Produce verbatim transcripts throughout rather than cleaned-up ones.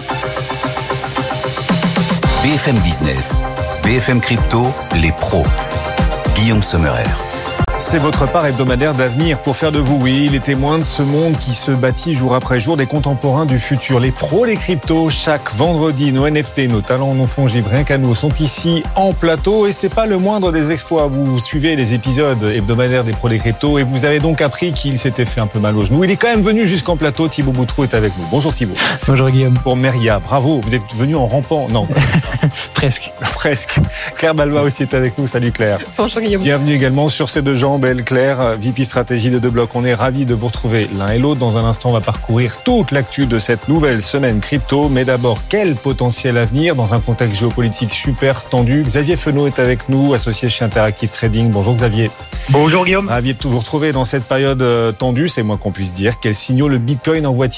B F M Business, B F M Crypto, les pros. Guillaume Sommerer. C'est votre part hebdomadaire d'avenir pour faire de vous, oui, les témoins de ce monde qui se bâtit jour après jour, des contemporains du futur. Les pros, les cryptos, chaque vendredi, nos N F T, nos talents non fongibles, rien qu'à nous, sont ici en plateau et c'est pas le moindre des exploits. Vous suivez les épisodes hebdomadaires des pros, les cryptos et vous avez donc appris qu'il s'était fait un peu mal au genou. Il est quand même venu jusqu'en plateau. Thibaut Boutreau est avec nous. Bonjour Thibaut. Bonjour Guillaume. Pour Meria, bravo, vous êtes venu en rampant. Non. Presque. Presque. Claire Balma aussi est avec nous. Salut Claire. Bonjour Guillaume. Bienvenue également sur ces deux jambes. Elle, Claire, V P Stratégie de Debloc. On est ravis de vous retrouver l'un et l'autre. Dans un instant, on va parcourir toute l'actu de cette nouvelle semaine crypto. Mais d'abord, quel potentiel avenir dans un contexte géopolitique super tendu. Xavier Fenot est avec nous, associé chez Interactive Trading. Bonjour Xavier. Bonjour Guillaume. Ravi de vous retrouver dans cette période tendue, c'est moins qu'on puisse dire. Quels signaux le Bitcoin envoie-t-il ?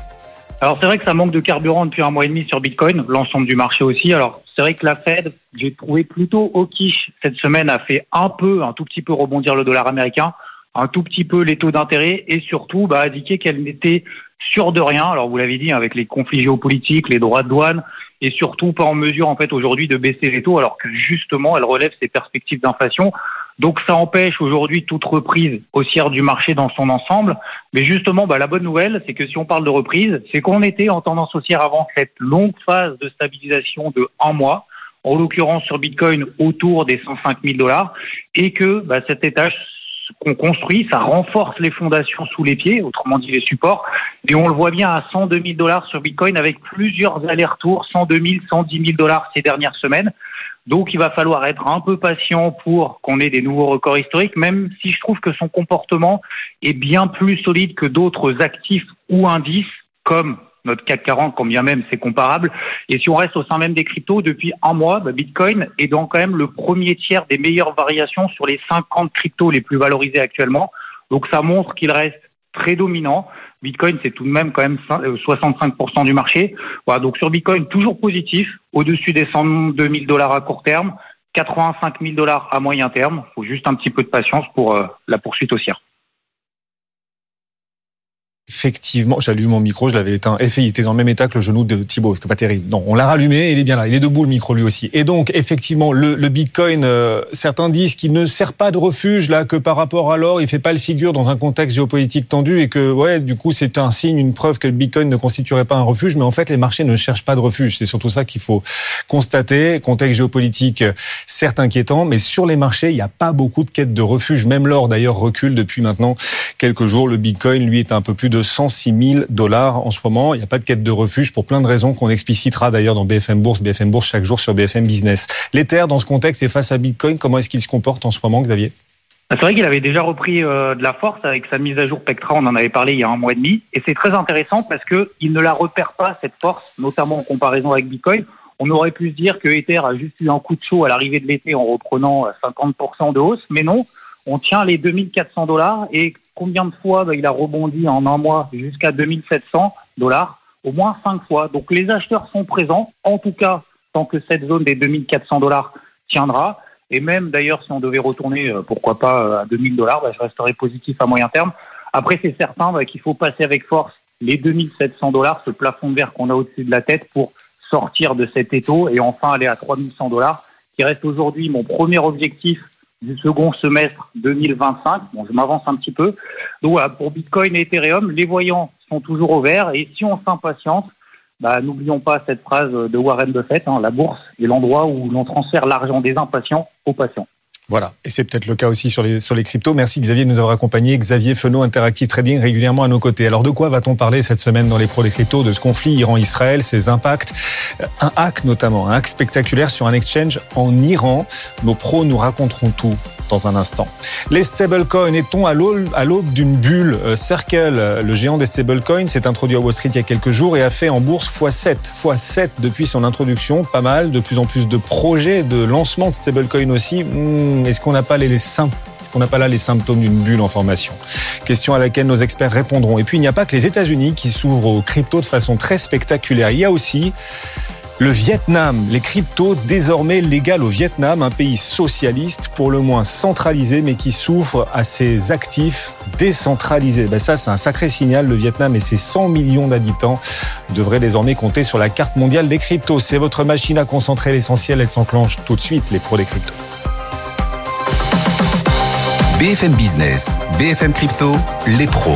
Alors c'est vrai que ça manque de carburant depuis un mois et demi sur Bitcoin, l'ensemble du marché aussi. Alors c'est vrai que la Fed, j'ai trouvé plutôt au quiche cette semaine, a fait un peu, un tout petit peu rebondir le dollar américain, un tout petit peu les taux d'intérêt et surtout bah, indiquer qu'elle n'était sûre de rien. Alors vous l'avez dit, avec les conflits géopolitiques, les droits de douane et surtout pas en mesure en fait aujourd'hui de baisser les taux alors que justement elle relève ses perspectives d'inflation. Donc ça empêche aujourd'hui toute reprise haussière du marché dans son ensemble. Mais justement, bah, la bonne nouvelle, c'est que si on parle de reprise, c'est qu'on était en tendance haussière avant cette longue phase de stabilisation de un mois, en l'occurrence sur Bitcoin autour des cent cinq mille dollars, et que bah, cet étage qu'on construit, ça renforce les fondations sous les pieds, autrement dit les supports, et on le voit bien à cent deux mille dollars sur Bitcoin avec plusieurs allers-retours, cent deux mille, cent dix mille dollars ces dernières semaines. Donc, il va falloir être un peu patient pour qu'on ait des nouveaux records historiques, même si je trouve que son comportement est bien plus solide que d'autres actifs ou indices, comme notre C A C quarante, quand bien même c'est comparable. Et si on reste au sein même des cryptos, depuis un mois, bah Bitcoin est dans quand même le premier tiers des meilleures variations sur les cinquante cryptos les plus valorisés actuellement. Donc, ça montre qu'il reste très dominant. Bitcoin, c'est tout de même quand même soixante-cinq pour cent du marché. Voilà, donc sur Bitcoin, toujours positif, au-dessus des cent deux mille dollars à court terme, quatre-vingt-cinq mille dollars à moyen terme. Il faut juste un petit peu de patience pour euh, la poursuite haussière. Effectivement, j'ai allumé mon micro, je l'avais éteint. Il était dans le même état que le genou de Thibaut, c'est pas terrible. Non, on l'a rallumé, il est bien là, il est debout le micro lui aussi. Et donc, effectivement, le, le Bitcoin, euh, certains disent qu'il ne sert pas de refuge là, que par rapport à l'or, il fait pas le figure dans un contexte géopolitique tendu et que, ouais, du coup, c'est un signe, une preuve que le Bitcoin ne constituerait pas un refuge. Mais en fait, les marchés ne cherchent pas de refuge. C'est surtout ça qu'il faut constater. Contexte géopolitique, certes inquiétant, mais sur les marchés, il n'y a pas beaucoup de quêtes de refuge. Même l'or, d'ailleurs, recule depuis maintenant quelques jours. Le Bitcoin, lui, est un peu plus de cent six mille dollars en ce moment. Il n'y a pas de quête de refuge pour plein de raisons qu'on explicitera d'ailleurs dans B F M Bourse, B F M Bourse chaque jour sur B F M Business. L'Ether, dans ce contexte, et face à Bitcoin, comment est-ce qu'il se comporte en ce moment, Xavier ? C'est vrai qu'il avait déjà repris euh, de la force avec sa mise à jour Pectra, on en avait parlé il y a un mois et demi, et c'est très intéressant parce que il ne la repère pas, cette force, notamment en comparaison avec Bitcoin. On aurait pu se dire que Ether a juste eu un coup de chaud à l'arrivée de l'été en reprenant cinquante pour cent de hausse, mais non, on tient les deux mille quatre cents dollars et combien de fois bah, il a rebondi en un mois jusqu'à deux mille sept cents dollars, au moins cinq fois. Donc les acheteurs sont présents, en tout cas tant que cette zone des deux mille quatre cents dollars tiendra. Et même d'ailleurs si on devait retourner, euh, pourquoi pas à deux mille dollars, bah, je resterai positif à moyen terme. Après c'est certain bah, qu'il faut passer avec force les deux mille sept cents dollars, ce plafond de verre qu'on a au-dessus de la tête pour sortir de cet étau et enfin aller à trois mille cent dollars, qui reste aujourd'hui mon premier objectif du second semestre deux mille vingt-cinq. Bon, je m'avance un petit peu. Donc voilà, pour Bitcoin et Ethereum, les voyants sont toujours au vert. Et si on s'impatiente, bah, n'oublions pas cette phrase de Warren Buffett, hein, la bourse est l'endroit où l'on transfère l'argent des impatients aux patients. Voilà, et c'est peut-être le cas aussi sur les sur les cryptos. Merci Xavier de nous avoir accompagnés. Xavier Fenot, Interactive Trading, régulièrement à nos côtés. Alors de quoi va-t-on parler cette semaine dans les pros des cryptos ? De ce conflit Iran-Israël, ses impacts, un hack notamment, un hack spectaculaire sur un exchange en Iran. Nos pros nous raconteront tout dans un instant. Les stablecoins, est-on à l'aube, à l'aube d'une bulle ? Circle, le géant des stablecoins, s'est introduit à Wall Street il y a quelques jours et a fait en bourse fois sept. fois sept depuis son introduction, pas mal, de plus en plus de projets de lancement de stablecoins aussi. Mmh, est-ce qu'on n'a pas les, les symptômes Est-ce qu'on n'a pas là les symptômes d'une bulle en formation ? Question à laquelle nos experts répondront. Et puis, il n'y a pas que les États-Unis qui s'ouvrent aux cryptos de façon très spectaculaire. Il y a aussi Le Vietnam, les cryptos désormais légales au Vietnam, un pays socialiste pour le moins centralisé mais qui souffre à ses actifs décentralisés. Ben ça c'est un sacré signal, le Vietnam et ses cent millions d'habitants devraient désormais compter sur la carte mondiale des cryptos. C'est votre machine à concentrer l'essentiel, elle s'enclenche tout de suite, les pros des cryptos. B F M Business, B F M Crypto, les pros.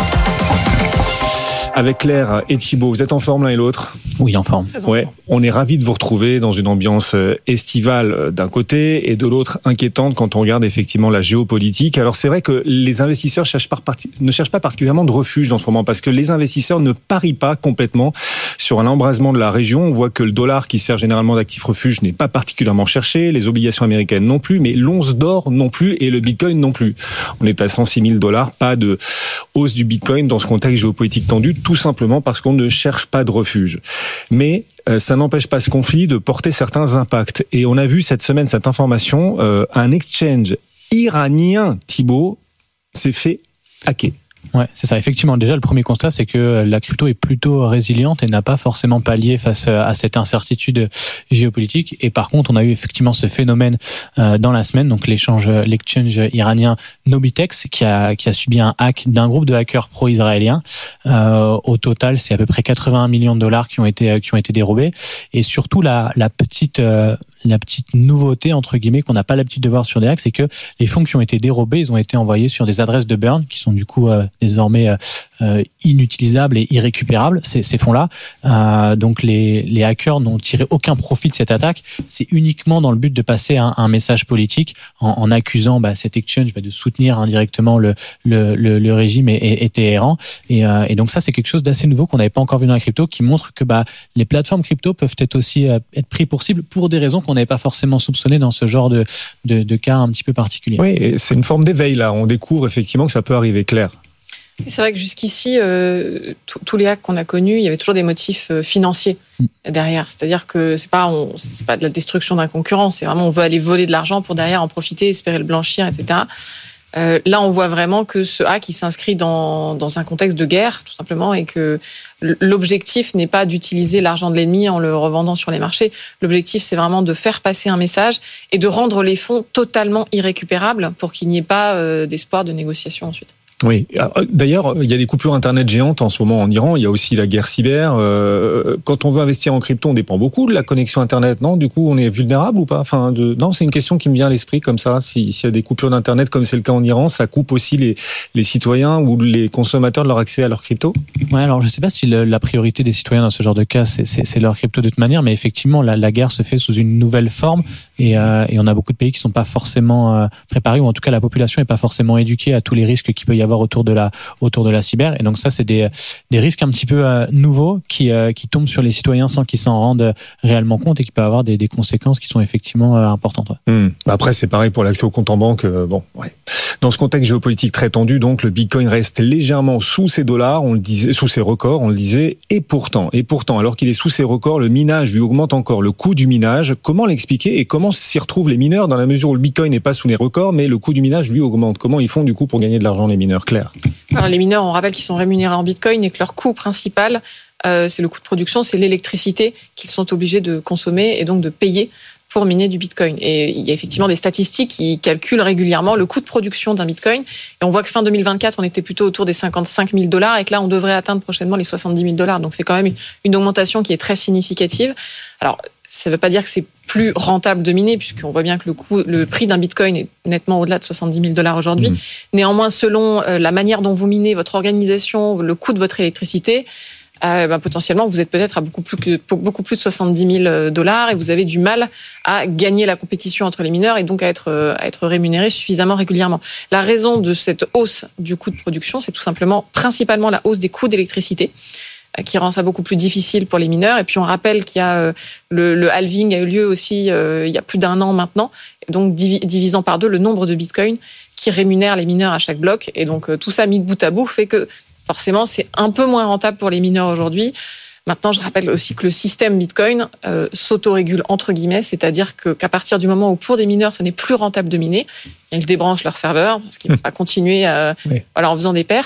Avec Claire et Thibaut, vous êtes en forme l'un et l'autre ? Oui, en forme. Ouais, on est ravis de vous retrouver dans une ambiance estivale d'un côté et de l'autre inquiétante quand on regarde effectivement la géopolitique. Alors c'est vrai que les investisseurs cherchent pas, ne cherchent pas particulièrement de refuge en ce moment parce que les investisseurs ne parient pas complètement sur un embrasement de la région. On voit que le dollar qui sert généralement d'actif refuge n'est pas particulièrement cherché, les obligations américaines non plus, mais l'once d'or non plus et le bitcoin non plus. On est à cent six mille dollars, pas de hausse du bitcoin dans ce contexte géopolitique tendu, tout simplement parce qu'on ne cherche pas de refuge. Mais euh, ça n'empêche pas ce conflit de porter certains impacts. Et on a vu cette semaine cette information, euh, un exchange iranien, Thibaut, s'est fait hacker. Ouais, c'est ça. Effectivement, déjà, le premier constat, c'est que la crypto est plutôt résiliente et n'a pas forcément pallié face à cette incertitude géopolitique. Et par contre, on a eu effectivement ce phénomène euh, dans la semaine, donc l'échange, l'exchange iranien Nobitex, qui a qui a subi un hack d'un groupe de hackers pro-israéliens. Euh, au total, c'est à peu près quatre-vingt-un millions de dollars qui ont été qui ont été dérobés. Et surtout, la la petite euh, la petite nouveauté, entre guillemets, qu'on n'a pas l'habitude de voir sur des hacks, c'est que les fonds qui ont été dérobés, ils ont été envoyés sur des adresses de burn qui sont du coup euh, désormais euh, inutilisables et irrécupérables, ces, ces fonds-là. Euh, donc les, les hackers n'ont tiré aucun profit de cette attaque. C'est uniquement dans le but de passer un, un message politique en, en accusant bah, cet exchange bah, de soutenir indirectement le, le, le, le régime et, et, et Téhéran. Et, euh, et donc ça, c'est quelque chose d'assez nouveau qu'on n'avait pas encore vu dans la crypto, qui montre que bah, les plateformes crypto peuvent être aussi euh, être pris pour cible pour des raisons qu'on n'avait pas forcément soupçonné dans ce genre de, de, de cas un petit peu particulier. Oui, et c'est une forme d'éveil là. On découvre effectivement que ça peut arriver, Claire. C'est vrai que jusqu'ici, euh, tous les hacks qu'on a connus, il y avait toujours des motifs euh, financiers derrière. C'est-à-dire que c'est pas, on, c'est pas de la destruction d'un concurrent, c'est vraiment on veut aller voler de l'argent pour derrière en profiter, espérer le blanchir, et cetera. Euh, là, on voit vraiment que ce hack, il s'inscrit dans, dans un contexte de guerre, tout simplement, et que l'objectif n'est pas d'utiliser l'argent de l'ennemi en le revendant sur les marchés. L'objectif, c'est vraiment de faire passer un message et de rendre les fonds totalement irrécupérables pour qu'il n'y ait pas euh, d'espoir de négociation ensuite. Oui. D'ailleurs, il y a des coupures Internet géantes en ce moment en Iran. Il y a aussi la guerre cyber. Quand on veut investir en crypto, on dépend beaucoup de la connexion Internet, non ? Du coup, on est vulnérable ou pas ? Enfin, de... non, c'est une question qui me vient à l'esprit comme ça. S'il y a des coupures d'Internet, comme c'est le cas en Iran, ça coupe aussi les, les citoyens ou les consommateurs de leur accès à leur crypto ? Ouais, alors je ne sais pas si le, la priorité des citoyens dans ce genre de cas, c'est, c'est, c'est leur crypto de toute manière, mais effectivement, la, la guerre se fait sous une nouvelle forme et, euh, et on a beaucoup de pays qui ne sont pas forcément euh, préparés, ou en tout cas la population n'est pas forcément éduquée à tous les risques qu'il peut y avoir autour de la autour de la cyber. Et donc ça, c'est des des risques un petit peu euh, nouveaux qui euh, qui tombent sur les citoyens sans qu'ils s'en rendent réellement compte et qui peuvent avoir des des conséquences qui sont effectivement euh, importantes. Ouais. Mmh. Après, c'est pareil pour l'accès au compte en banque. Euh, bon, ouais. Dans ce contexte géopolitique très tendu, donc le Bitcoin reste légèrement sous ses dollars, on le disait, sous ses records, on le disait. Et pourtant, et pourtant, alors qu'il est sous ses records, le minage lui augmente encore. Le coût du minage, comment l'expliquer et comment s'y retrouvent les mineurs dans la mesure où le Bitcoin n'est pas sous les records, mais le coût du minage lui augmente. Comment ils font du coup pour gagner de l'argent les mineurs, Claire ? Alors les mineurs, on rappelle qu'ils sont rémunérés en Bitcoin et que leur coût principal, euh, c'est le coût de production, c'est l'électricité qu'ils sont obligés de consommer et donc de payer pour miner du Bitcoin. Et il y a effectivement des statistiques qui calculent régulièrement le coût de production d'un Bitcoin. Et on voit que fin deux mille vingt-quatre, on était plutôt autour des cinquante-cinq mille dollars et que là, on devrait atteindre prochainement les soixante-dix mille dollars. Donc c'est quand même une augmentation qui est très significative. Alors, ça ne veut pas dire que c'est plus rentable de miner, puisqu'on voit bien que le coût, le prix d'un Bitcoin est nettement au-delà de soixante-dix mille dollars aujourd'hui. Mmh. Néanmoins, selon la manière dont vous minez, votre organisation, le coût de votre électricité, euh, ben, potentiellement, vous êtes peut-être à beaucoup plus que, beaucoup plus de soixante-dix mille dollars et vous avez du mal à gagner la compétition entre les mineurs et donc à être, à être rémunéré suffisamment régulièrement. La raison de cette hausse du coût de production, c'est tout simplement, principalement la hausse des coûts d'électricité, qui rend ça beaucoup plus difficile pour les mineurs. Et puis on rappelle qu'il y a euh, le, le halving a eu lieu aussi euh, il y a plus d'un an maintenant, donc divi- divisant par deux le nombre de bitcoins qui rémunèrent les mineurs à chaque bloc. Et donc euh, tout ça mis de bout à bout fait que forcément c'est un peu moins rentable pour les mineurs aujourd'hui. Maintenant, je rappelle aussi que le système Bitcoin euh, s'autorégule entre guillemets, c'est-à-dire que, qu'à partir du moment où pour des mineurs, ça n'est plus rentable de miner, ils débranchent leur serveur parce qu'ils ne peuvent pas continuer à, oui. voilà, en faisant des pertes.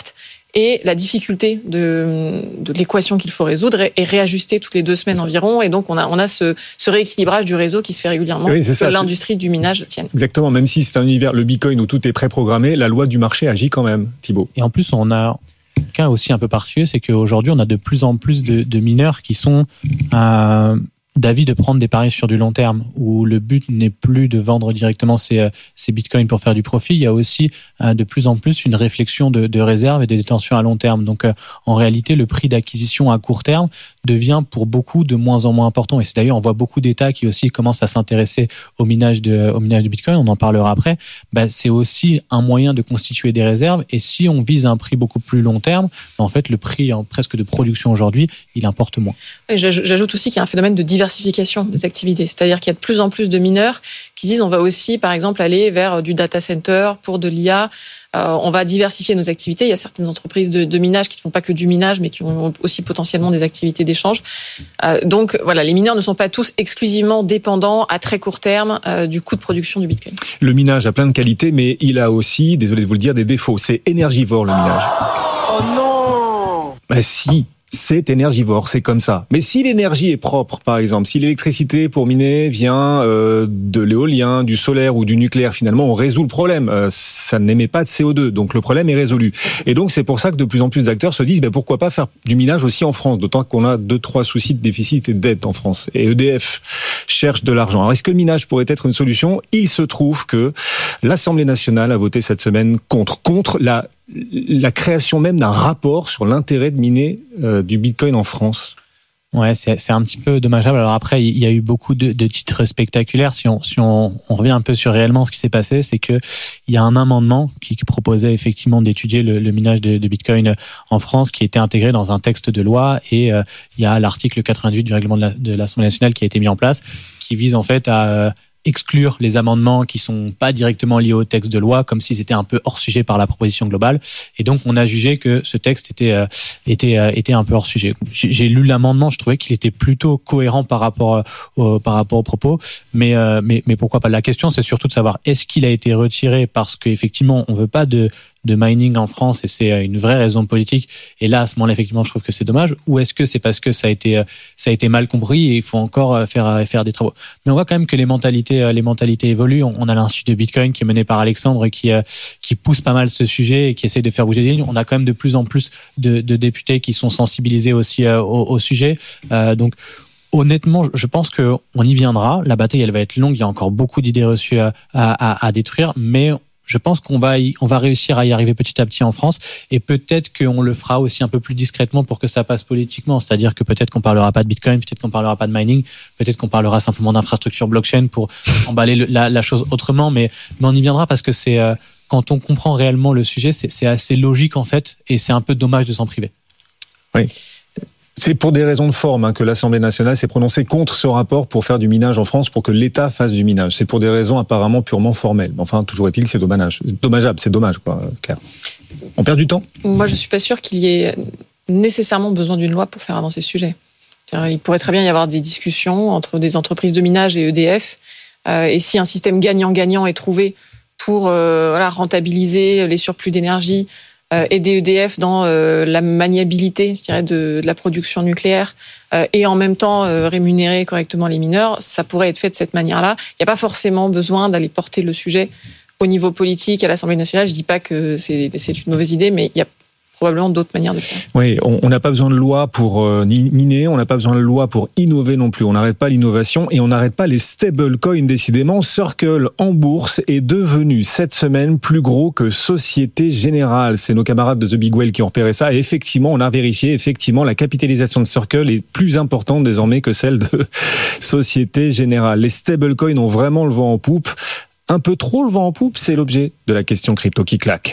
et la difficulté de, de l'équation qu'il faut résoudre est, est réajustée toutes les deux semaines environ, et donc on a, on a ce, ce rééquilibrage du réseau qui se fait régulièrement, oui, c'est que ça, l'industrie du minage tienne. Exactement, même si c'est un univers, le Bitcoin où tout est préprogrammé, la loi du marché agit quand même, Thibaut. Et en plus, on a un cas aussi un peu particulier, c'est qu'aujourd'hui, on a de plus en plus de, de mineurs qui sont euh, d'avis de prendre des paris sur du long terme, où le but n'est plus de vendre directement ces, ces bitcoins pour faire du profit. Il y a aussi euh, de plus en plus une réflexion de, de réserve et de détention à long terme. Donc, euh, en réalité, le prix d'acquisition à court terme devient pour beaucoup de moins en moins important. Et c'est d'ailleurs, on voit beaucoup d'États qui aussi commencent à s'intéresser au minage de, au minage de bitcoin. On en parlera après. Ben, c'est aussi un moyen de constituer des réserves. Et si on vise un prix beaucoup plus long terme, ben, en fait, le prix en presque de production aujourd'hui, il importe moins. Et j'ajoute aussi qu'il y a un phénomène de diversification des activités. C'est-à-dire qu'il y a de plus en plus de mineurs qui disent on va aussi, par exemple, aller vers du data center pour de l'I A. Euh, on va diversifier nos activités. Il y a certaines entreprises de, de minage qui ne font pas que du minage, mais qui ont aussi potentiellement des activités d'échange. Euh, donc voilà, les mineurs ne sont pas tous exclusivement dépendants à très court terme euh, du coût de production du Bitcoin. Le minage a plein de qualités, mais il a aussi, désolé de vous le dire, des défauts. C'est énergivore, le minage. Oh non! Bah si. C'est énergivore, c'est comme ça. Mais si l'énergie est propre, par exemple, si l'électricité pour miner vient euh, de l'éolien, du solaire ou du nucléaire, finalement, on résout le problème. Euh, ça n'émet pas de C O deux, donc le problème est résolu. Et donc, c'est pour ça que de plus en plus d'acteurs se disent, ben, pourquoi pas faire du minage aussi en France, d'autant qu'on a deux, trois soucis de déficit et de dette en France. Et E D F cherche de l'argent. Alors, est-ce que le minage pourrait être une solution ? Il se trouve que l'Assemblée nationale a voté cette semaine contre, contre la la création même d'un rapport sur l'intérêt de miner euh, du Bitcoin en France. Ouais, c'est, c'est un petit peu dommageable. Alors après, il y a eu beaucoup de, de titres spectaculaires. Si on, si on, on revient un peu sur réellement ce qui s'est passé, c'est que il y a un amendement qui, qui proposait effectivement d'étudier le, le minage de, de Bitcoin en France, qui était intégré dans un texte de loi, et euh, il y a l'article quatre-vingt-huit du règlement de, la, de l'Assemblée nationale qui a été mis en place, qui vise en fait à euh, exclure les amendements qui sont pas directement liés au texte de loi, comme s'ils étaient un peu hors sujet par la proposition globale. Et donc, on a jugé que ce texte était euh, était euh, était un peu hors sujet. J'ai, j'ai lu l'amendement, je trouvais qu'il était plutôt cohérent par rapport au, par rapport aux propos, mais euh, mais mais pourquoi pas. La question, c'est surtout de savoir est-ce qu'il a été retiré parce qu'effectivement, on veut pas de de mining en France et c'est une vraie raison politique, et là à ce moment-là effectivement je trouve que c'est dommage, ou est-ce que c'est parce que ça a été ça a été mal compris et il faut encore faire faire des travaux. Mais on voit quand même que les mentalités les mentalités évoluent. On a l'Institut de Bitcoin qui est mené par Alexandre qui qui pousse pas mal ce sujet et qui essaie de faire bouger des lignes. On a quand même de plus en plus de, de députés qui sont sensibilisés aussi au, au sujet, euh, donc honnêtement, je pense que on y viendra. La bataille elle va être longue, il y a encore beaucoup d'idées reçues à, à, à détruire, mais je pense qu'on va y, on va réussir à y arriver petit à petit en France, et peut-être qu'on le fera aussi un peu plus discrètement pour que ça passe politiquement. C'est-à-dire que peut-être qu'on parlera pas de Bitcoin, peut-être qu'on parlera pas de mining, peut-être qu'on parlera simplement d'infrastructure blockchain pour emballer le, la, la chose autrement. Mais, mais on y viendra parce que c'est euh, quand on comprend réellement le sujet, c'est, c'est assez logique en fait, et c'est un peu dommage de s'en priver. Oui. C'est pour des raisons de forme hein, que l'Assemblée nationale s'est prononcée contre ce rapport pour faire du minage en France, pour que l'État fasse du minage. C'est pour des raisons apparemment purement formelles. Enfin, toujours est-il que c'est dommage. C'est dommageable, c'est dommage, quoi, Claire. On perd du temps ? Moi, je suis pas sûre qu'il y ait nécessairement besoin d'une loi pour faire avancer ce sujet. Il pourrait très bien y avoir des discussions entre des entreprises de minage et E D F. Euh, et si un système gagnant-gagnant est trouvé pour euh, voilà, rentabiliser les surplus d'énergie, Euh, aider E D F dans euh, la maniabilité, je dirais, de, de la production nucléaire, euh, et en même temps euh, rémunérer correctement les mineurs, ça pourrait être fait de cette manière-là. Il n'y a pas forcément besoin d'aller porter le sujet au niveau politique à l'Assemblée nationale. Je dis pas que c'est, c'est une mauvaise idée, mais il y a probablement d'autres manières de faire. Oui, on n'a pas besoin de loi pour euh, miner, on n'a pas besoin de loi pour innover non plus. On n'arrête pas l'innovation et on n'arrête pas les stablecoins, décidément. Circle en bourse est devenu cette semaine plus gros que Société Générale. C'est nos camarades de The Big Whale qui ont repéré ça. Et effectivement, on a vérifié, effectivement, la capitalisation de Circle est plus importante désormais que celle de Société Générale. Les stablecoins ont vraiment le vent en poupe. Un peu trop le vent en poupe, c'est l'objet de la question crypto qui claque.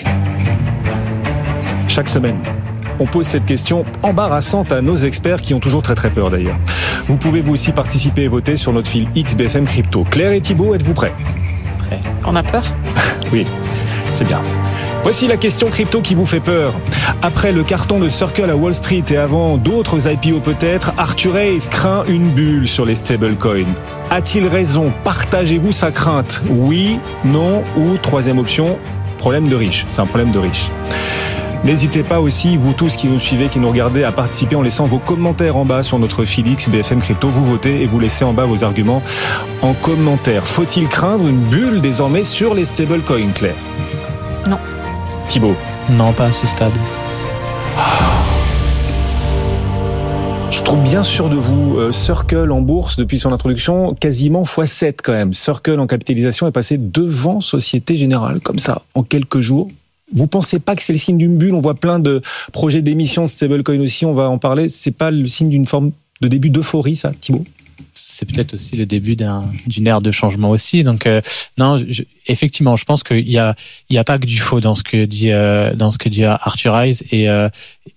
Chaque semaine, on pose cette question embarrassante à nos experts qui ont toujours très très peur d'ailleurs. Vous pouvez vous aussi participer et voter sur notre fil X B F M Crypto. Claire et Thibaut, êtes-vous prêts ? Prêt. On a peur ? Oui, c'est bien. Voici la question crypto qui vous fait peur. Après le carton de Circle à Wall Street et avant d'autres I P O peut-être, Arthur Hayes craint une bulle sur les stablecoins. A-t-il raison ? Partagez-vous sa crainte ? Oui, non ou troisième option, problème de riche. C'est un problème de riche. N'hésitez pas aussi, vous tous qui nous suivez, qui nous regardez, à participer en laissant vos commentaires en bas sur notre fil X B F M Crypto. Vous votez et vous laissez en bas vos arguments en commentaire. Faut-il craindre une bulle désormais sur les stablecoins, Claire ? Non. Thibaut ? Non, pas à ce stade. Je trouve bien sûr de vous. Euh, Circle en bourse, depuis son introduction, quasiment fois sept quand même. Circle en capitalisation est passé devant Société Générale, comme ça, en quelques jours. Vous pensez pas que c'est le signe d'une bulle ? On voit plein de projets d'émission de stablecoin aussi, on va en parler. C'est pas le signe d'une forme de début d'euphorie, ça, Thibaut ? C'est peut-être aussi le début d'un, d'une ère de changement aussi. Donc euh, non, je, effectivement, je pense qu'il y a, il y a pas que du faux dans ce que dit, euh, dans ce que dit Arthur Hayes et euh,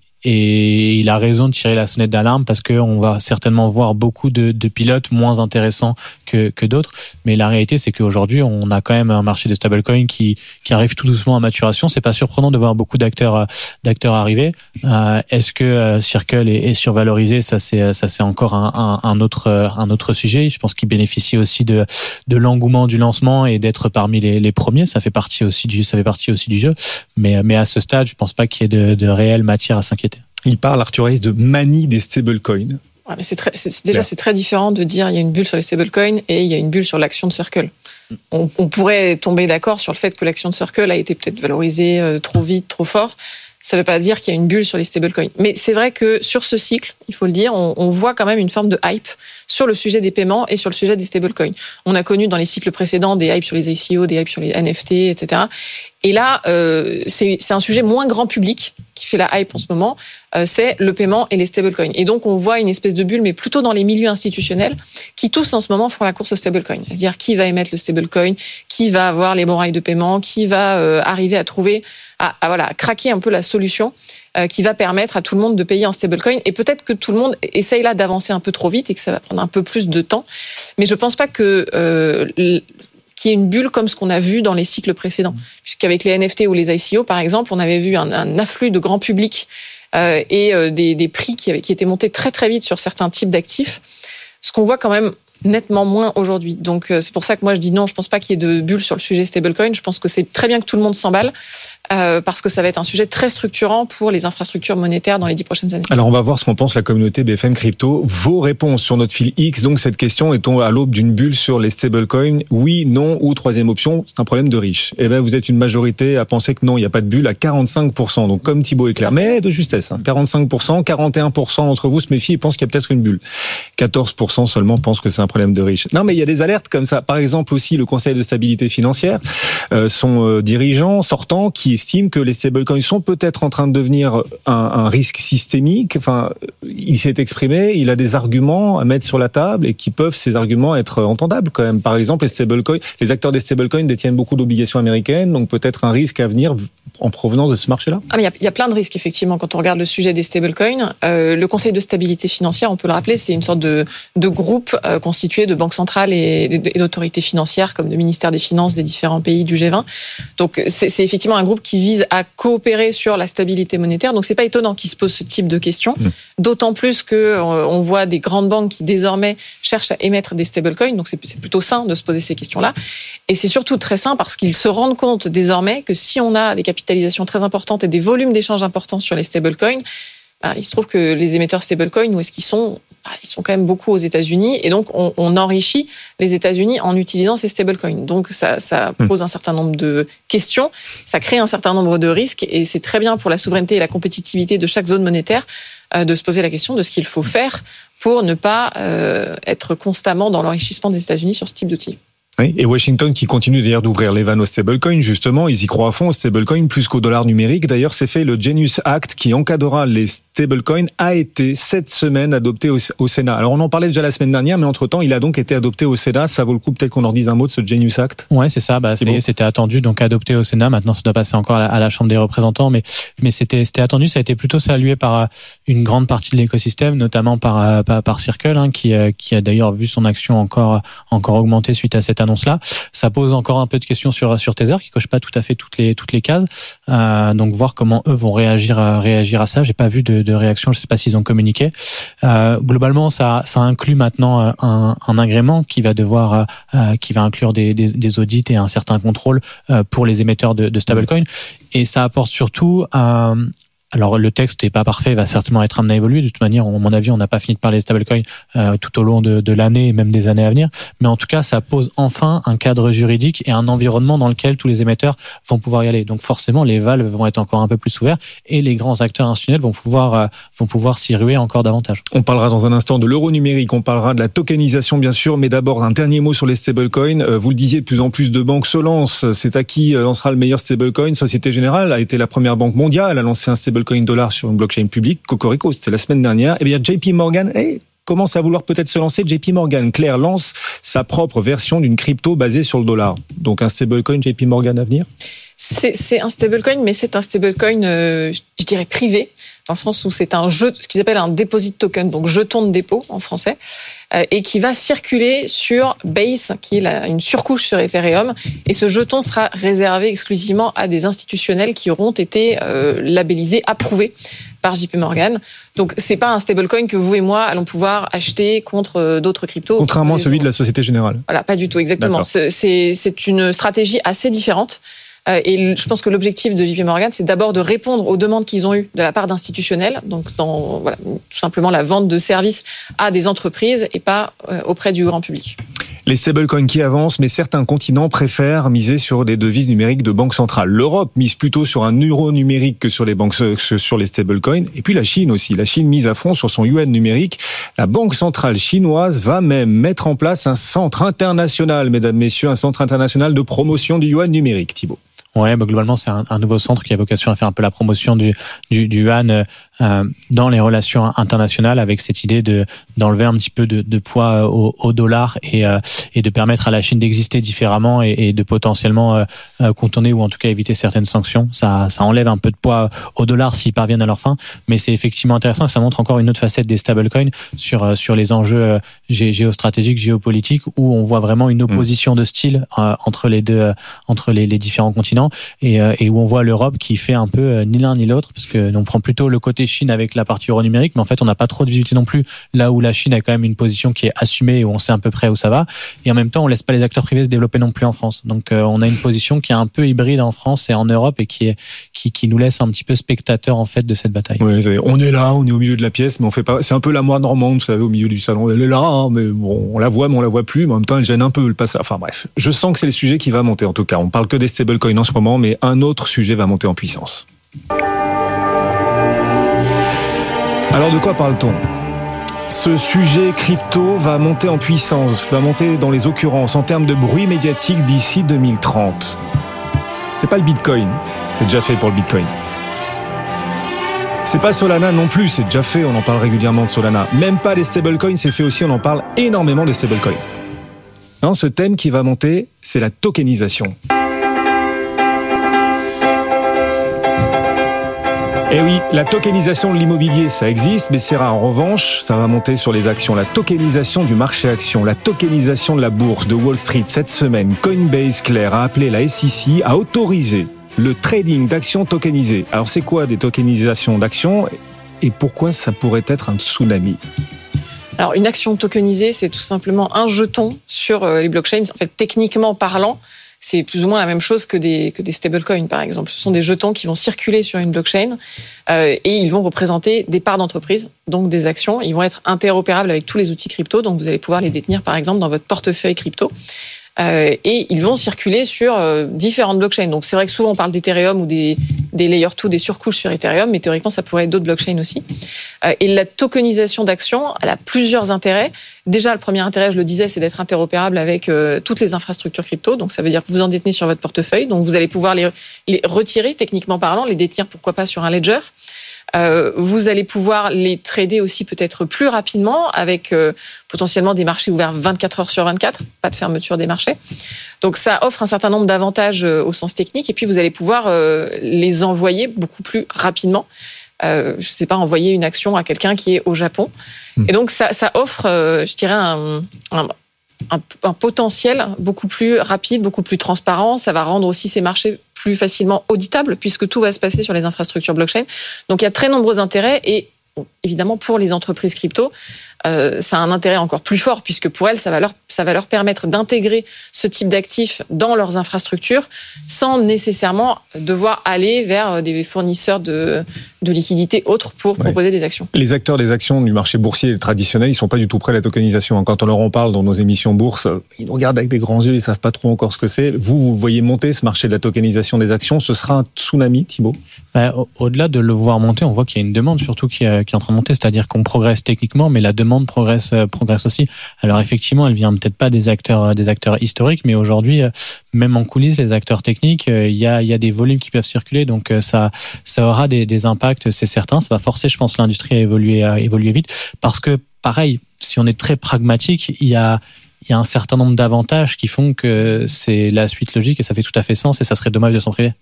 Et il a raison de tirer la sonnette d'alarme parce qu'on va certainement voir beaucoup de, de pilotes moins intéressants que, que d'autres. Mais la réalité, c'est qu'aujourd'hui, on a quand même un marché de stablecoins qui, qui arrive tout doucement à maturation. C'est pas surprenant de voir beaucoup d'acteurs, d'acteurs arriver. Euh, est-ce que Circle est, est survalorisé ? Ça, c'est, ça, c'est encore un, un, un autre, un autre sujet. Je pense qu'il bénéficie aussi de, de l'engouement du lancement et d'être parmi les, les premiers. Ça fait partie aussi du, ça fait partie aussi du jeu. Mais, mais à ce stade, je pense pas qu'il y ait de, de réelle matière à s'inquiéter. Il parle, Arthur Hayes, de manie des stablecoins. Ouais, mais c'est très, c'est, déjà, c'est très différent de dire il y a une bulle sur les stablecoins et il y a une bulle sur l'action de Circle. On, on pourrait tomber d'accord sur le fait que l'action de Circle a été peut-être valorisée euh, trop vite, trop fort. Ça ne veut pas dire qu'il y a une bulle sur les stablecoins. Mais c'est vrai que sur ce cycle, il faut le dire, on, on voit quand même une forme de hype sur le sujet des paiements et sur le sujet des stablecoins. On a connu dans les cycles précédents des hypes sur les I C O, des hypes sur les N F T, et cetera. Et là, euh, c'est, c'est un sujet moins grand public qui fait la hype en ce moment, euh, c'est le paiement et les stablecoins. Et donc, on voit une espèce de bulle, mais plutôt dans les milieux institutionnels, qui tous en ce moment font la course au stablecoin. C'est-à-dire qui va émettre le stablecoin, qui va avoir les bons rails de paiement, qui va euh, arriver à trouver, à, à voilà, à craquer un peu la solution euh, qui va permettre à tout le monde de payer en stablecoin. Et peut-être que tout le monde essaye là d'avancer un peu trop vite et que ça va prendre un peu plus de temps. Mais je pense pas que euh, l- qu'il y ait une bulle comme ce qu'on a vu dans les cycles précédents. Puisqu'avec les N F T ou les I C O, par exemple, on avait vu un, un afflux de grand public euh, et euh, des, des prix qui, avaient, qui étaient montés très très vite sur certains types d'actifs, ce qu'on voit quand même nettement moins aujourd'hui. Donc euh, c'est pour ça que moi je dis non, je pense pas qu'il y ait de bulle sur le sujet stablecoin. Je pense que c'est très bien que tout le monde s'emballe. Euh, parce que ça va être un sujet très structurant pour les infrastructures monétaires dans les dix prochaines années. Alors on va voir ce qu'en pense la communauté B F M Crypto. Vos réponses sur notre fil X. Donc cette question, est-on à l'aube d'une bulle sur les stablecoins ? Oui, non ou troisième option, c'est un problème de riches. Eh ben vous êtes une majorité à penser que non, il n'y a pas de bulle à quarante-cinq pour cent. Donc comme Thibaut est clair, mais de justesse. Hein, quarante-cinq pour cent, quarante et un pour cent d'entre vous se méfient et pensent qu'il y a peut-être une bulle. quatorze pour cent seulement pensent que c'est un problème de riches. Non mais il y a des alertes comme ça. Par exemple aussi le Conseil de stabilité financière, euh, son euh, dirigeant sortant qui estime que les stablecoins Ils sont peut-être en train de devenir un, un risque systémique. Enfin, il s'est exprimé, il a des arguments à mettre sur la table et qui peuvent, ces arguments, être entendables quand même. Par exemple, les stablecoins, les acteurs des stablecoins détiennent beaucoup d'obligations américaines, donc peut-être un risque à venir en provenance de ce marché-là. Ah, mais il y a, il y a plein de risques effectivement quand on regarde le sujet des stablecoins. Euh, le Conseil de stabilité financière, on peut le rappeler, c'est une sorte de, de groupe euh, constitué de banques centrales et, et d'autorités financières, comme de ministères des Finances des différents pays du G vingt. Donc c'est, c'est effectivement un groupe qui vise à coopérer sur la stabilité monétaire. Donc c'est pas étonnant qu'ils se posent ce type de questions. Mmh. D'autant plus que euh, on voit des grandes banques qui désormais cherchent à émettre des stablecoins. Donc c'est, c'est plutôt sain de se poser ces questions-là. Et c'est surtout très sain parce qu'ils se rendent compte désormais que si on a des capitalisations très importantes et des volumes d'échanges importants sur les stablecoins, bah, il se trouve que les émetteurs stablecoins, où est-ce qu'ils sont ? Bah, ils sont quand même beaucoup aux États-Unis et donc on, on enrichit les États-Unis en utilisant ces stablecoins. Donc ça, ça pose un certain nombre de questions, ça crée un certain nombre de risques et c'est très bien pour la souveraineté et la compétitivité de chaque zone monétaire euh, de se poser la question de ce qu'il faut faire pour ne pas euh, être constamment dans l'enrichissement des États-Unis sur ce type d'outils. Oui, et Washington qui continue d'ailleurs d'ouvrir les vannes aux stablecoins, justement, ils y croient à fond aux stablecoins plus qu'au dollar numérique. D'ailleurs, c'est fait, le Genius Act qui encadrera les stablecoins a été cette semaine adopté au, au Sénat. Alors on en parlait déjà la semaine dernière, mais entre-temps, il a donc été adopté au Sénat. Ça vaut le coup peut-être qu'on en dise un mot de ce Genius Act. Ouais, c'est ça. Bah, c'est, bon. C'était attendu, donc adopté au Sénat. Maintenant, ça doit passer encore à la, à la Chambre des représentants, mais mais c'était c'était attendu. Ça a été plutôt salué par une grande partie de l'écosystème, notamment par par, par Circle, hein, qui qui a d'ailleurs vu son action encore encore augmenter suite à cette annonce annonce-là. Ça pose encore un peu de questions sur sur Tether, qui coche pas tout à fait toutes les toutes les cases. Euh, donc voir comment eux vont réagir à, réagir à ça. J'ai pas vu de, de réaction. Je sais pas s'ils ont communiqué. Euh, globalement, ça ça inclut maintenant un, un agrément qui va devoir euh, qui va inclure des, des des audits et un certain contrôle euh, pour les émetteurs de, de stablecoin. Et ça apporte surtout un euh, alors le texte n'est pas parfait, va certainement être amené à évoluer. De toute manière, à mon avis, on n'a pas fini de parler des stablecoins euh, tout au long de, de l'année et même des années à venir. Mais en tout cas, ça pose enfin un cadre juridique et un environnement dans lequel tous les émetteurs vont pouvoir y aller. Donc forcément, les valves vont être encore un peu plus ouverts et les grands acteurs institutionnels vont pouvoir euh, vont pouvoir s'y ruer encore davantage. On parlera dans un instant de l'euro numérique, on parlera de la tokenisation bien sûr, mais d'abord un dernier mot sur les stablecoins. Euh, vous le disiez, de plus en plus de banques se lancent. C'est à qui lancera le meilleur stablecoin? Société Générale a été la première banque mondiale à lancer un stablecoin dollar sur une blockchain publique. Cocorico, c'était la semaine dernière. Eh bien, J P Morgan hey, commence à vouloir peut-être se lancer. J P Morgan, Claire, lance sa propre version d'une crypto basée sur le dollar. Donc un stablecoin J P Morgan à venir? C'est, c'est un stablecoin, mais c'est un stablecoin, euh, je dirais, privé, dans le sens où c'est un jeu, ce qu'ils appellent un deposit token, donc jeton de dépôt en français, euh, et qui va circuler sur Base, qui est la, une surcouche sur Ethereum. Et ce jeton sera réservé exclusivement à des institutionnels qui auront été euh, labellisés, approuvés par J P Morgan. Donc c'est pas un stablecoin que vous et moi allons pouvoir acheter contre d'autres cryptos. Contrairement à celui de la Société Générale. Voilà, pas du tout, exactement. C'est, c'est, c'est une stratégie assez différente. Et je pense que l'objectif de J P Morgan, c'est d'abord de répondre aux demandes qu'ils ont eues de la part d'institutionnels, donc dans voilà, tout simplement la vente de services à des entreprises et pas auprès du grand public. Les stablecoins qui avancent, mais certains continents préfèrent miser sur des devises numériques de banque centrale. L'Europe mise plutôt sur un euro numérique que sur les banques, que sur les stablecoins. Et puis la Chine aussi. La Chine mise à fond sur son yuan numérique. La banque centrale chinoise va même mettre en place un centre international, mesdames, messieurs, un centre international de promotion du yuan numérique. Thibaut. Ouais, bah globalement, c'est un, un nouveau centre qui a vocation à faire un peu la promotion du, du, du yuan euh, dans les relations internationales, avec cette idée de d'enlever un petit peu de, de poids au, au dollar et, euh, et de permettre à la Chine d'exister différemment et, et de potentiellement euh, contourner ou en tout cas éviter certaines sanctions. Ça, ça enlève un peu de poids au dollar s'ils parviennent à leur fin, mais c'est effectivement intéressant et ça montre encore une autre facette des stablecoins sur sur les enjeux géostratégiques, géopolitiques, où on voit vraiment une opposition de style euh, entre les deux, entre les, les différents continents. Et, et où on voit l'Europe qui fait un peu ni l'un ni l'autre, parce que on prend plutôt le côté Chine avec la partie euro numérique, mais en fait on n'a pas trop de visibilité non plus, là où la Chine a quand même une position qui est assumée et où on sait à peu près où ça va, et en même temps on laisse pas les acteurs privés se développer non plus en France. Donc euh, on a une position qui est un peu hybride en France et en Europe et qui est qui, qui nous laisse un petit peu spectateurs en fait de cette bataille. Oui, on est là, on est au milieu de la pièce, mais on fait pas. C'est un peu la moire normande, vous savez, au milieu du salon. Elle est là, hein, mais bon, on la voit, mais on la voit plus. Mais en même temps, elle gêne un peu le passage. Enfin bref, je sens que c'est le sujet qui va monter. En tout cas, on parle que des stablecoins en ce moment, mais un autre sujet va monter en puissance. Alors de quoi parle-t-on ? Ce sujet crypto va monter en puissance, va monter dans les occurrences en termes de bruit médiatique d'ici deux mille trente. C'est pas le Bitcoin, c'est déjà fait pour le Bitcoin. C'est pas Solana non plus, c'est déjà fait, on en parle régulièrement de Solana. Même pas les stablecoins, c'est fait aussi, on en parle énormément des stablecoins. Non, ce thème qui va monter, c'est la tokenisation. Eh oui, la tokenisation de l'immobilier, ça existe, mais c'est rare. En revanche, ça va monter sur les actions. La tokenisation du marché actions, la tokenisation de la bourse de Wall Street. Cette semaine, Coinbase, Claire, a appelé la S E C à autoriser le trading d'actions tokenisées. Alors c'est quoi des tokenisations d'actions et pourquoi ça pourrait être un tsunami ? Alors une action tokenisée, c'est tout simplement un jeton sur les blockchains. En fait, techniquement parlant, c'est plus ou moins la même chose que des que des stablecoins, par exemple. Ce sont des jetons qui vont circuler sur une blockchain euh, et ils vont représenter des parts d'entreprise, donc des actions. Ils vont être interopérables avec tous les outils crypto, donc vous allez pouvoir les détenir, par exemple, dans votre portefeuille crypto. Euh, et ils vont circuler sur euh, différentes blockchains. Donc c'est vrai que souvent on parle d'Ethereum ou des, des layer deux, des surcouches sur Ethereum, mais théoriquement ça pourrait être d'autres blockchains aussi. Euh, et la tokenisation d'actions, elle a plusieurs intérêts. Déjà, le premier intérêt, je le disais, c'est d'être interopérable avec euh, toutes les infrastructures crypto. Donc ça veut dire que vous en détenez sur votre portefeuille. Donc vous allez pouvoir les, les retirer, techniquement parlant, les détenir pourquoi pas sur un ledger. Euh, vous allez pouvoir les trader aussi peut-être plus rapidement avec euh, potentiellement des marchés ouverts vingt-quatre heures sur vingt-quatre, pas de fermeture des marchés. Donc ça offre un certain nombre d'avantages euh, au sens technique et puis vous allez pouvoir euh, les envoyer beaucoup plus rapidement. Euh, je sais pas, envoyer une action à quelqu'un qui est au Japon. Mmh. Et donc ça, ça offre, euh, je dirais, un, un un, un potentiel beaucoup plus rapide, beaucoup plus transparent. Ça va rendre aussi ces marchés plus facilement auditables puisque tout va se passer sur les infrastructures blockchain. Donc il y a très nombreux intérêts et évidemment pour les entreprises crypto, euh, ça a un intérêt encore plus fort puisque pour elles, ça va leur, ça va leur permettre d'intégrer ce type d'actifs dans leurs infrastructures sans nécessairement devoir aller vers des fournisseurs de, de liquidités autres pour ouais. proposer des actions. Les acteurs des actions du marché boursier traditionnel, ils sont pas du tout prêts à la tokenisation. Quand on leur en parle dans nos émissions bourse, ils nous regardent avec des grands yeux, ils savent pas trop encore ce que c'est. Vous, vous voyez monter ce marché de la tokenisation des actions, ce sera un tsunami, Thibaut ? Bah, au-delà de le voir monter, on voit qu'il y a une demande surtout qui est, qui est en train de monter, c'est-à-dire qu'on progresse techniquement, mais la demande progresse, progresse aussi. Alors effectivement, elle vient peut-être pas des acteurs, des acteurs historiques, mais aujourd'hui, même en coulisses, les acteurs techniques, il y a, il y a des volumes qui peuvent circuler, donc ça, ça aura des, des impacts, c'est certain. Ça va forcer, je pense, l'industrie à évoluer, à évoluer vite, parce que pareil, si on est très pragmatique, il y a il y a un certain nombre d'avantages qui font que c'est la suite logique et ça fait tout à fait sens et ça serait dommage de s'en priver.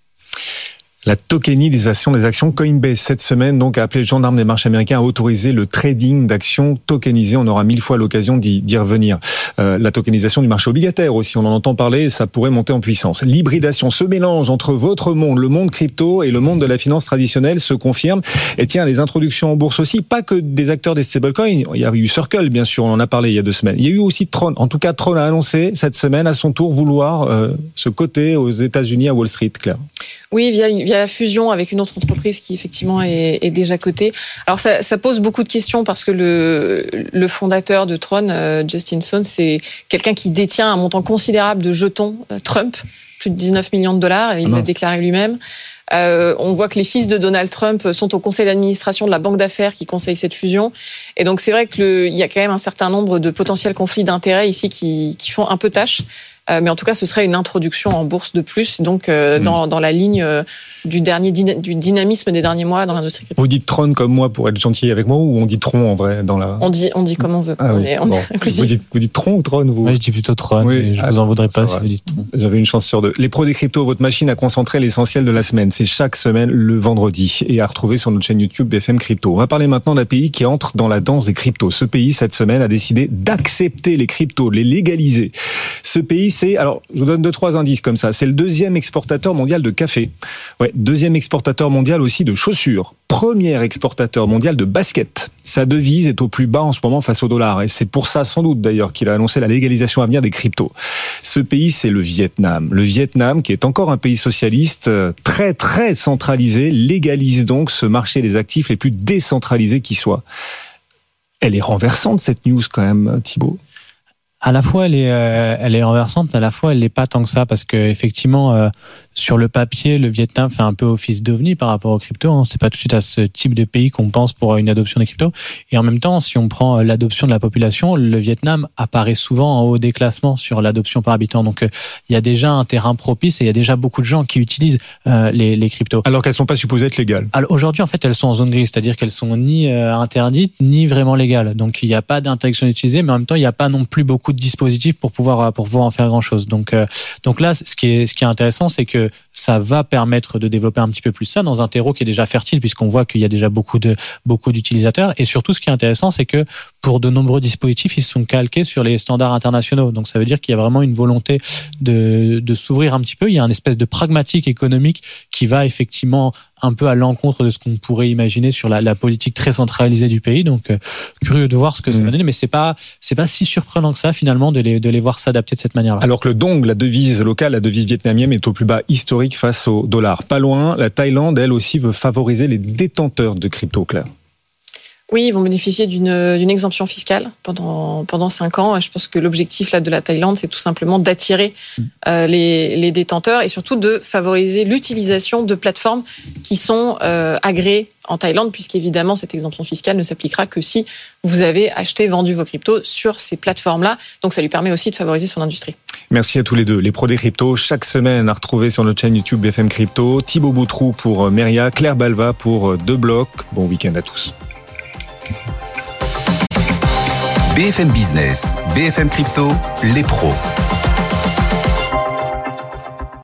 La tokenisation des actions. Coinbase, cette semaine, donc, a appelé le gendarme des marchés américains à autoriser le trading d'actions tokenisées. On aura mille fois l'occasion d'y, d'y revenir. Euh, la tokenisation du marché obligataire aussi, on en entend parler, ça pourrait monter en puissance. L'hybridation, ce mélange entre votre monde, le monde crypto et le monde de la finance traditionnelle se confirme. Et tiens, les introductions en bourse aussi, pas que des acteurs des stablecoins. Il y a eu Circle, bien sûr, on en a parlé il y a deux semaines. Il y a eu aussi Tron. En tout cas, Tron a annoncé cette semaine à son tour vouloir euh, se coter aux États-Unis à Wall Street, Claire. Oui, via, via la fusion avec une autre entreprise qui effectivement est, est déjà cotée. Alors ça, ça pose beaucoup de questions parce que le, le fondateur de Tron, euh, Justin Sun, c'est quelqu'un qui détient un montant considérable de jetons euh, Trump, plus de dix-neuf millions de dollars, et il l'a déclaré lui-même. Euh, on voit que les fils de Donald Trump sont au conseil d'administration de la banque d'affaires qui conseille cette fusion. Et donc c'est vrai que le, il y a quand même un certain nombre de potentiels conflits d'intérêts ici qui, qui font un peu tâche. Euh, mais en tout cas, ce serait une introduction en bourse de plus, donc euh, mmh. dans, dans la ligne euh, du dernier dyna- du dynamisme des derniers mois dans l'industrie crypto. Vous dites Tron comme moi pour être gentil avec moi, ou on dit Tron en vrai dans la... On dit on dit comme on veut. Ah on oui. est, on bon. est inclusif. Vous dites, vous dites Tron ou Tron vous? Moi, je dis plutôt Tron. Oui. Je ah, vous en voudrais pas si vous dites Tron. J'avais une chance sur deux. Les pros des cryptos, votre machine a concentré l'essentiel de la semaine. C'est chaque semaine le vendredi et à retrouver sur notre chaîne YouTube B F M Crypto. On va parler maintenant d'un pays qui entre dans la danse des cryptos. Ce pays cette semaine a décidé d'accepter les cryptos, les légaliser. Ce pays, c'est alors je vous donne deux trois indices comme ça. C'est le deuxième exportateur mondial de café. Ouais, deuxième exportateur mondial aussi de chaussures. Premier exportateur mondial de basket. Sa devise est au plus bas en ce moment face au dollar. Et c'est pour ça, sans doute d'ailleurs, qu'il a annoncé la légalisation à venir des cryptos. Ce pays, c'est le Vietnam. Le Vietnam, qui est encore un pays socialiste, très très centralisé, légalise donc ce marché des actifs les plus décentralisés qui soit. Elle est renversante, cette news, quand même, Thibaut. À la fois, elle est, euh, elle est renversante, à la fois, elle l'est pas tant que ça, parce que effectivement, euh, sur le papier, le Vietnam fait un peu office d'ovni par rapport aux cryptos. Hein. C'est pas tout de suite à ce type de pays qu'on pense pour une adoption des cryptos. Et en même temps, si on prend l'adoption de la population, le Vietnam apparaît souvent en haut des classements sur l'adoption par habitant. Donc, euh, il y a déjà un terrain propice et il y a déjà beaucoup de gens qui utilisent euh, les, les cryptos. Alors qu'elles sont pas supposées être légales. Alors aujourd'hui, en fait, elles sont en zone grise, c'est-à-dire qu'elles sont ni euh, interdites ni vraiment légales. Donc, il n'y a pas d'interdiction d'utiliser, mais en même temps, il n'y a pas non plus beaucoup de dispositifs pour pouvoir pour pouvoir en faire grand chose. Donc euh, donc là, ce qui est ce qui est intéressant, c'est que ça va permettre de développer un petit peu plus ça dans un terreau qui est déjà fertile, puisqu'on voit qu'il y a déjà beaucoup de beaucoup d'utilisateurs. Et surtout, ce qui est intéressant, c'est que pour de nombreux dispositifs, ils sont calqués sur les standards internationaux. Donc ça veut dire qu'il y a vraiment une volonté de de s'ouvrir un petit peu. Il y a une espèce de pragmatique économique qui va effectivement un peu à l'encontre de ce qu'on pourrait imaginer sur la, la politique très centralisée du pays. Donc, euh, curieux de voir ce que mmh. ça va donner, mais c'est pas, c'est pas si surprenant que ça, finalement, de les, de les voir s'adapter de cette manière-là. Alors que le dong, la devise locale, la devise vietnamienne, est au plus bas historique face au dollar. Pas loin, la Thaïlande, elle aussi, veut favoriser les détenteurs de crypto, Claire. Oui, ils vont bénéficier d'une, d'une exemption fiscale pendant pendant cinq ans. Je pense que l'objectif là de la Thaïlande, c'est tout simplement d'attirer euh, les, les détenteurs et surtout de favoriser l'utilisation de plateformes qui sont euh, agréées en Thaïlande, puisqu'évidemment cette exemption fiscale ne s'appliquera que si vous avez acheté, vendu vos cryptos sur ces plateformes-là. Donc ça lui permet aussi de favoriser son industrie. Merci à tous les deux. Les pros des cryptos, chaque semaine à retrouver sur notre chaîne YouTube B F M Crypto. Thibaut Boutroux pour Meria, Claire Balva pour Deux Blocs. Bon week-end à tous. B F M Business, B F M Crypto, les pros.